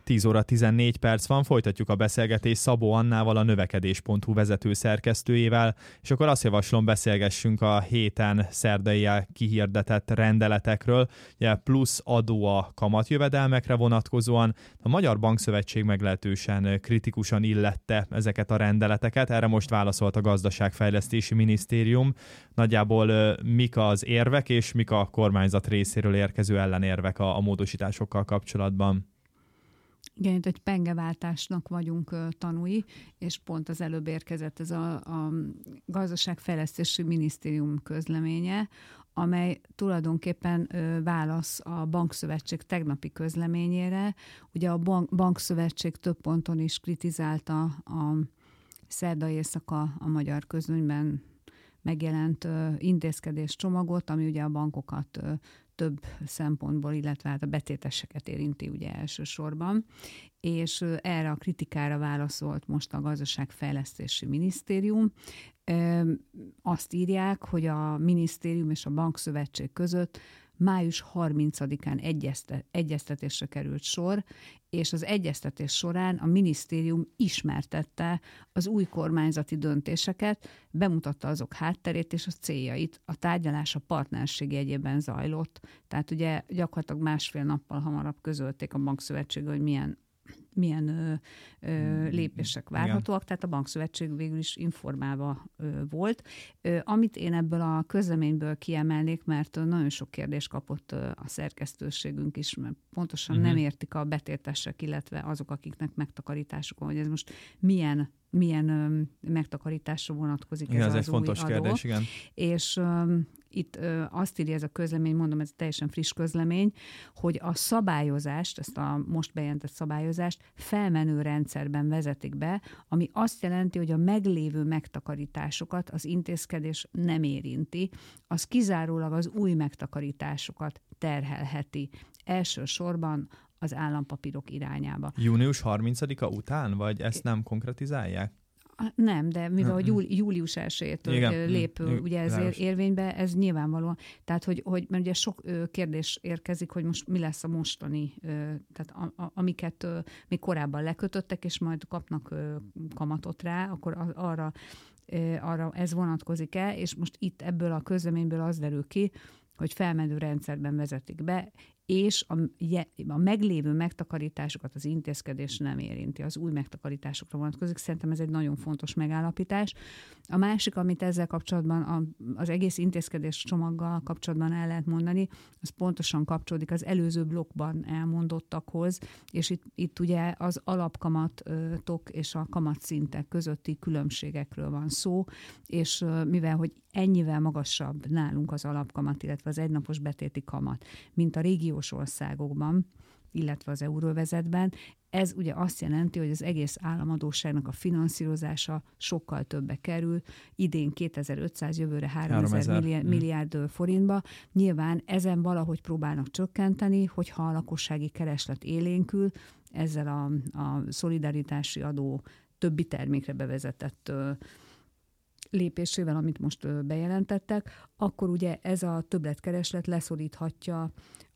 10 óra 14 perc van, folytatjuk a beszélgetést Szabó Annával, a növekedés.hu vezető szerkesztőjével, és akkor azt javaslom, beszélgessünk a héten szerdai kihirdetett rendeletekről, ugye plusz adó a kamatjövedelmekre vonatkozóan. A Magyar Bankszövetség meglehetősen kritikusan illette ezeket a rendeleteket, erre most válaszolt a Gazdaságfejlesztési Minisztérium. Nagyjából mik az érvek, és mik a kormányzat részéről érkező ellenérvek a módosításokkal kapcsolatban? Igen, itt egy pengeváltásnak vagyunk tanúi, és pont az előbb érkezett ez a Gazdaságfejlesztési Minisztérium közleménye, amely tulajdonképpen válasz a Bankszövetség tegnapi közleményére. Ugye a Bankszövetség több ponton is kritizálta a szerdai éjszaka a magyar közlönyben megjelent intézkedéscsomagot, ami ugye a bankokat több szempontból, illetve hát a betéteseket érinti ugye elsősorban, és erre a kritikára válaszolt most a Gazdaságfejlesztési Minisztérium. Azt írják, hogy a minisztérium és a Bankszövetség között május 30-án egyeztetésre került sor, és az egyeztetés során a minisztérium ismertette az új kormányzati döntéseket, bemutatta azok hátterét és a céljait. A tárgyalás a partnerség jegyében zajlott, tehát ugye gyakorlatilag másfél nappal hamarabb közölték a Bankszövetség, hogy milyen lépések várhatóak, igen. Tehát a Bankszövetség végül is informálva volt. Amit én ebből a közleményből kiemelnék, mert nagyon sok kérdést kapott a szerkesztőségünk is, mert pontosan nem értik a betétesek, illetve azok, akiknek megtakarításuk van, hogy ez most milyen megtakarításra vonatkozik, igen, ez az új fontos adó. Kérdés, igen. És itt azt írja ez a közlemény, mondom, ez teljesen friss közlemény, hogy a szabályozást, ezt a most bejelentett szabályozást felmenő rendszerben vezetik be, ami azt jelenti, hogy a meglévő megtakarításokat az intézkedés nem érinti, az kizárólag az új megtakarításokat terhelheti. Elsősorban az állampapírok irányába. Június 30-a után, vagy ezt nem konkretizálják? Nem, de mivel július 1-től lép ugye ez érvénybe, ez nyilvánvalóan. Tehát, hogy mert ugye sok kérdés érkezik, hogy most mi lesz a mostani, tehát amiket még korábban lekötöttek, és majd kapnak kamatot rá, akkor arra ez vonatkozik-e, és most itt ebből a közleményből az derül ki, hogy felmenő rendszerben vezetik be, és a meglévő megtakarításokat az intézkedés nem érinti, az új megtakarításokra vonatkozik. Szerintem ez egy nagyon fontos megállapítás. A másik, amit ezzel kapcsolatban, az egész intézkedés csomaggal kapcsolatban el lehet mondani, az pontosan kapcsolódik az előző blokkban elmondottakhoz, és itt ugye az alapkamatok és a kamatszintek közötti különbségekről van szó, és mivel, hogy ennyivel magasabb nálunk az alapkamat, illetve az egynapos betéti kamat, mint a régiós országokban, illetve az euróvezetben, ez ugye azt jelenti, hogy az egész államadósságnak a finanszírozása sokkal többe kerül, idén 2500, jövőre 3000 milliárd forintba. Nyilván ezen valahogy próbálnak csökkenteni, hogyha a lakossági kereslet élénkül, ezzel a szolidaritási adó többi termékre bevezetett lépésével, amit bejelentettek, akkor ugye ez a többletkereslet leszoríthatja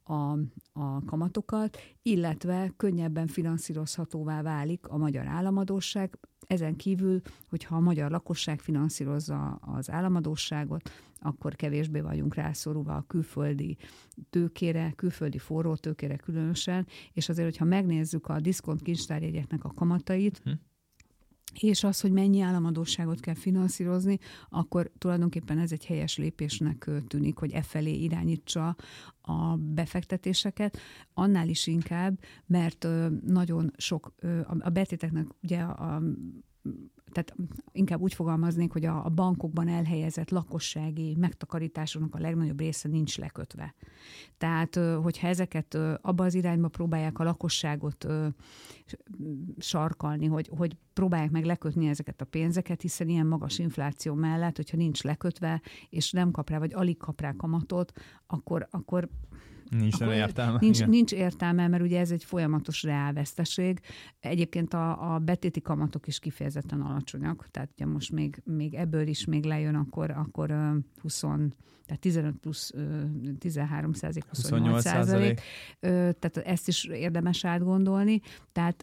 a kamatokat, illetve könnyebben finanszírozhatóvá válik a magyar államadósság. Ezen kívül, hogyha a magyar lakosság finanszírozza az államadósságot, akkor kevésbé vagyunk rászorulva a külföldi tőkére, külföldi forró tőkére különösen, és azért, hogyha megnézzük a diszkont kincstárjegyeknek a kamatait, és az, hogy mennyi államadósságot kell finanszírozni, akkor tulajdonképpen ez egy helyes lépésnek tűnik, hogy felé irányítsa a befektetéseket. Annál is inkább, mert nagyon sok, a betéteknek ugye tehát inkább úgy fogalmaznék, hogy a bankokban elhelyezett lakossági megtakarításoknak a legnagyobb része nincs lekötve. Tehát, hogyha ezeket abba az irányba próbálják a lakosságot sarkalni, hogy próbálják meg lekötni ezeket a pénzeket, hiszen ilyen magas infláció mellett, hogyha nincs lekötve, és nem kap rá, vagy alig kap rá kamatot, akkor Nincs értelme, mert ugye ez egy folyamatos reálveszteség. Egyébként a betéti kamatok is kifejezetten alacsonyak, tehát ugye most még ebből is még lejön, akkor 15 plusz 13%, 28%. Tehát ezt is érdemes átgondolni. Tehát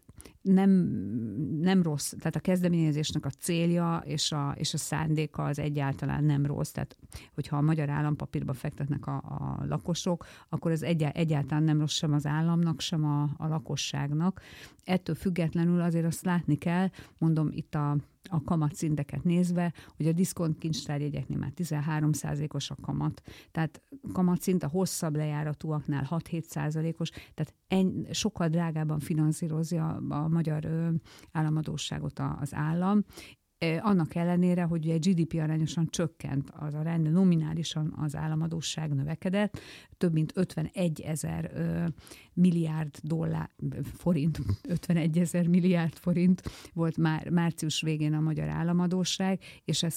nem rossz, tehát a kezdeményezésnek a célja és a szándéka az egyáltalán nem rossz. Tehát, hogyha a magyar állampapírba fektetnek a lakosok, akkor ez egyáltalán nem rossz sem az államnak, sem a lakosságnak. Ettől függetlenül azért azt látni kell, mondom itt a kamatszinteket nézve, hogy a diszkontkincstárjegyeknél már 13%-os a kamat. Tehát kamatszint a hosszabb lejáratúaknál 6-7%-os, tehát sokkal drágában finanszírozza a magyar államadósságot az állam. Annak ellenére, hogy egy GDP arányosan csökkent az arány, de nominálisan az államadósság növekedett, több mint 51 000 milliárd forint, 51 000 milliárd forint volt március végén a magyar államadósság, és ez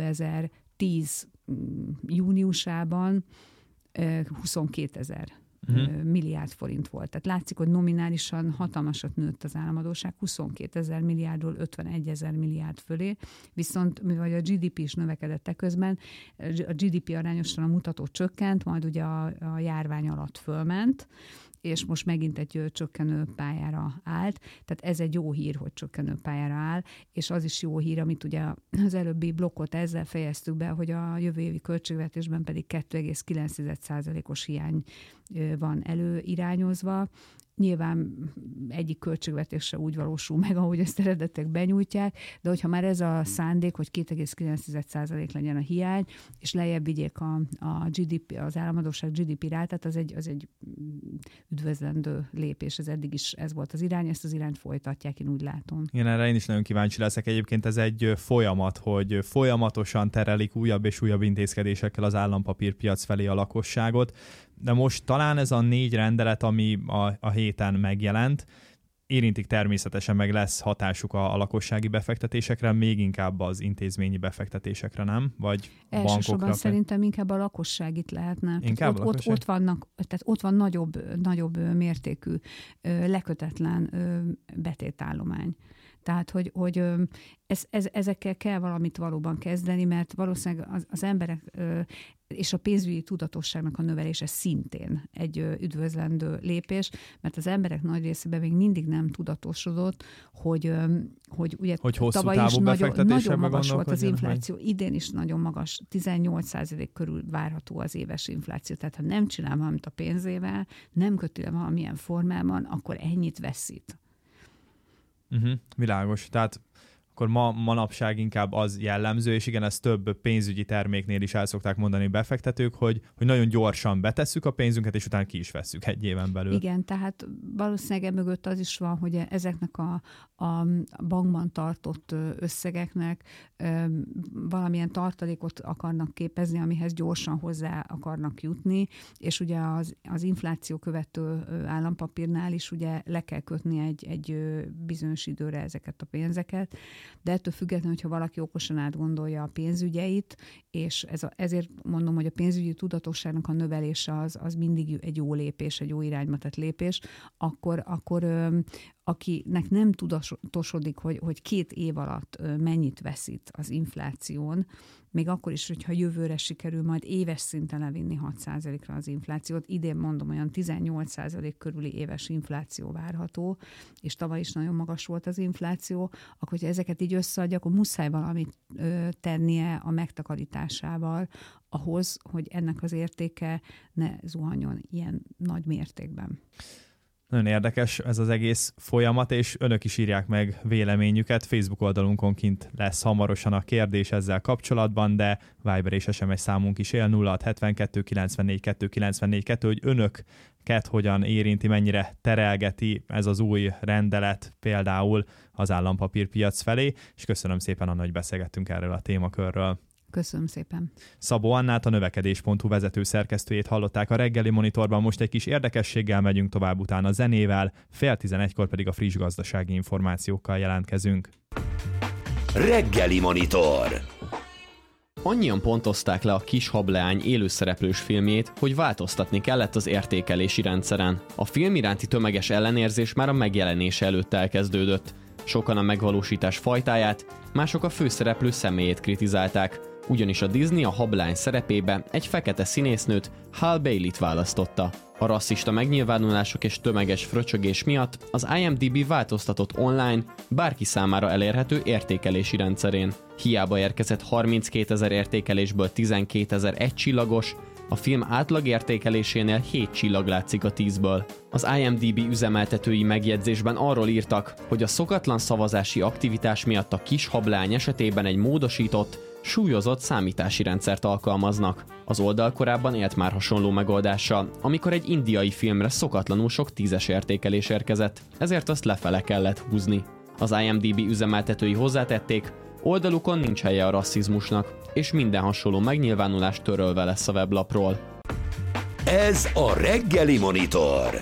2010 júniusában 22 000 milliárd forint volt. Tehát látszik, hogy nominálisan hatalmasat nőtt az államadósság 22 000 milliárdról 51 000 milliárd fölé, viszont mivel a GDP is növekedett közben, a GDP arányosan a mutató csökkent, majd ugye a járvány alatt fölment, és most megint egy csökkenő pályára állt. Tehát ez egy jó hír, hogy csökkenő pályára áll, és az is jó hír, amit ugye az előbbi blokkot ezzel fejeztük be, hogy a jövő évi költségvetésben pedig 2,9%-os hiány van előirányozva. Nyilván egyik költségvetésre úgy valósul meg, ahogy ezt eredetek benyújtják, de hogyha már ez a szándék, hogy 2,9% legyen a hiány, és lejjebb vigyék a GDP, az államadósság GDP rátát, az egy üdvözlendő lépés. Ez eddig is ez volt az irány, ezt az irányt folytatják, én úgy látom. Igen, erre én is nagyon kíváncsi leszek. Egyébként ez egy folyamat, hogy folyamatosan terelik újabb és újabb intézkedésekkel az állampapírpiac felé a lakosságot. De most talán ez a 4 rendelet, ami a héten megjelent, érintik természetesen, meg lesz hatásuk a lakossági befektetésekre, még inkább az intézményi befektetésekre, nem? Vagy bankokra? Szerintem inkább a lakosságit lehetne. Ott van nagyobb mértékű, lekötetlen betétállomány. Tehát, hogy ezekkel kell valamit valóban kezdeni, mert valószínűleg az emberek és a pénzügyi tudatosságnak a növelése szintén egy üdvözlendő lépés, mert az emberek nagy részében még mindig nem tudatosodott, hogy ugye tavaly is nagyon magas volt az infláció, idén is nagyon magas, 18% körül várható az éves infláció. Tehát ha nem csinál valamit a pénzével, nem köti le valamilyen formában, akkor ennyit veszít. Világos. Tehát akkor manapság inkább az jellemző, és igen, ezt több pénzügyi terméknél is el szokták mondani befektetők, hogy nagyon gyorsan betesszük a pénzünket, és utána ki is vesszük egy éven belül. Igen, tehát valószínűleg mögött az is van, hogy ezeknek a bankban tartott összegeknek valamilyen tartalékot akarnak képezni, amihez gyorsan hozzá akarnak jutni, és ugye az infláció követő állampapírnál is ugye le kell kötni egy bizonyos időre ezeket a pénzeket, de ettől függetlenül, hogyha valaki okosan átgondolja a pénzügyeit, és ezért mondom, hogy a pénzügyi tudatosságnak a növelése az mindig egy jó lépés, egy jó irányba tett lépés, akkor akinek nem tudatosodik, hogy 2 év alatt mennyit veszít az infláción, még akkor is, hogyha jövőre sikerül majd éves szinten levinni 6%-ra az inflációt, idén mondom, olyan 18% körüli éves infláció várható, és tavaly is nagyon magas volt az infláció, akkor hogyha ezeket így összeadja, akkor muszáj valamit tennie a megtakarításával ahhoz, hogy ennek az értéke ne zuhanjon ilyen nagy mértékben. Nagyon érdekes ez az egész folyamat, és önök is írják meg véleményüket. Facebook oldalunkon kint lesz hamarosan a kérdés ezzel kapcsolatban, de Viber és SMS számunk is él 0672 94 294 2, hogy önöket hogyan érinti, mennyire terelgeti ez az új rendelet például az állampapírpiac felé, és köszönöm szépen, Anna, hogy beszélgettünk erről a témakörről. Köszönöm szépen. Szabó Annát, a növekedés.hu vezető szerkesztőjét hallották a reggeli monitorban. Most egy kis érdekességgel megyünk tovább, utána zenével, 10:30-kor pedig a friss gazdasági információkkal jelentkezünk. Reggeli Monitor. Annyian pontozták le a Kis hableány élőszereplős filmjét, hogy változtatni kellett az értékelési rendszeren. A film iránti tömeges ellenérzés már a megjelenése előtt elkezdődött. Sokan a megvalósítás fajtáját, mások a főszereplő személyét kritizálták, ugyanis a Disney a hableány szerepébe egy fekete színésznőt, Halle Bailey-t választotta. A rasszista megnyilvánulások és tömeges fröcsögés miatt az IMDb változtatott online, bárki számára elérhető értékelési rendszerén. Hiába érkezett 32 000 értékelésből 12 000 egycsillagos, a film átlag értékelésénél 7 csillag látszik a 10-ből. Az IMDb üzemeltetői megjegyzésben arról írtak, hogy a szokatlan szavazási aktivitás miatt a Kis hableány esetében egy módosított, súlyozott számítási rendszert alkalmaznak. Az oldal korábban élt már hasonló megoldással, amikor egy indiai filmre szokatlanul sok 10-es értékelés érkezett, ezért azt lefele kellett húzni. Az IMDb üzemeltetői hozzátették, oldalukon nincs helye a rasszizmusnak, és minden hasonló megnyilvánulás törölve lesz a weblapról. Ez a Reggeli Monitor.